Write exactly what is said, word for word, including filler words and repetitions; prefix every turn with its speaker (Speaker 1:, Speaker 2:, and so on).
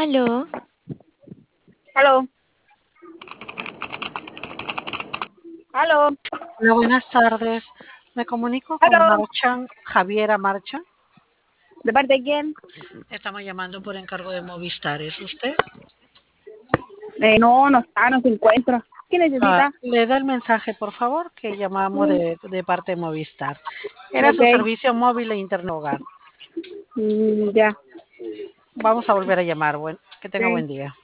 Speaker 1: Aló,
Speaker 2: Aló, aló,
Speaker 3: Hola, buenas tardes. Me comunico con
Speaker 2: aló.
Speaker 3: Marchan, Javiera Marchan.
Speaker 2: ¿De parte de quién?
Speaker 3: Estamos llamando por encargo de Movistar. ¿Es usted?
Speaker 2: Eh, no, no está, no se encuentra. ¿Qué
Speaker 3: Ah,
Speaker 2: necesita?
Speaker 3: le da el mensaje, por favor, que llamamos
Speaker 2: Mm,
Speaker 3: de, de parte de Movistar. Era
Speaker 2: ok,
Speaker 3: su servicio móvil e internet hogar.
Speaker 2: mm, ya.
Speaker 3: Vamos a volver a llamar. Buen, que tenga
Speaker 2: Sí.
Speaker 3: buen día.